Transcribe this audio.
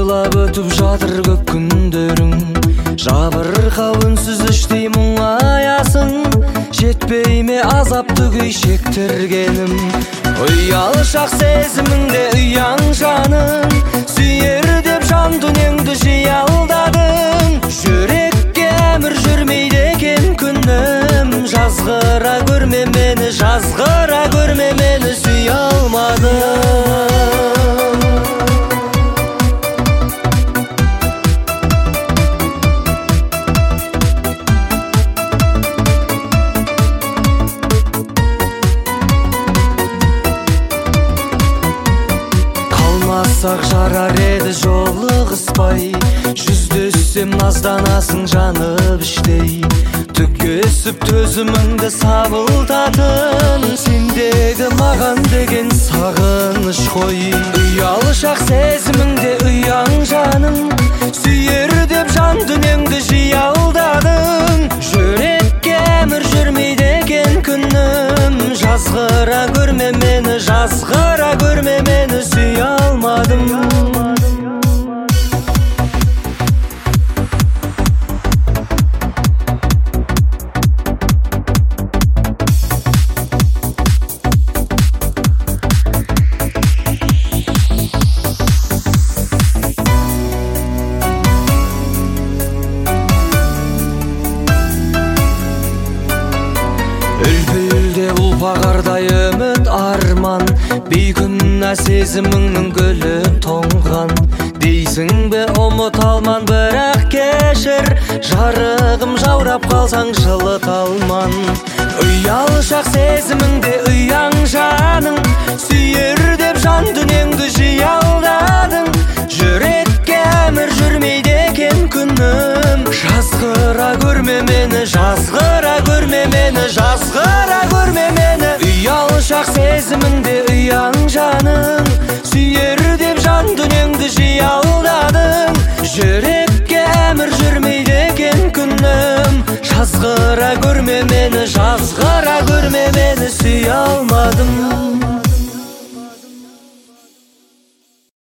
Жылап өтіп жатыр көп күндерің, жабырқау үнсіз іштей мұңаясың. Жетпей ме азапты күй шектіргенім? Ұялшақ сезіміңде ұяң жаным, сүйер деп жан дүниеңді жиі алдадың. Жүрекке әмір жүрмейді екен күнім, жазғыра көрме мені, жазғыра көрме мені, сүйе алмадым. Қалмасақ жарар еді жолығыспай, жүздессем назданасың жанып іштей. Түкесіп төзіміңді сабылтатын, сендегі маған деген сағыныш қой. Ұялшақ сезіміңде ұяң жаным, сүйер деп жан дүниеңді жиі алдадың. Жүрекке әмір жүрмейді екен күнім, жазғыра көрме мені, жазғыра көрме мені, сүйе алмадым. Үлпілде ұлпағардай үміт арман, бейкүнә сезіміңнің гүлі тоңған. Дейсің бе ұмыт алман, бірақ кешір, жарығым жаурап қалсаң жылыта алман. Ұялшақ сезіміңде ұяң жаның, сүйер деп жан дүниеңді жиі алдадың. Жүрекке әмір жүрмейді екен күнім, жазғыра көрме мені, жазғыра көрме мені, жазғыра көрме мені. Ұялшақ сезіміңде ұяң жаның, сүйер деп жан дүниеңді жиі алдадың. Жүрекке әмір жүрмейді екен күнім, жазғыра көрме мені, жазғыра көрме мені, сүйе алмадым.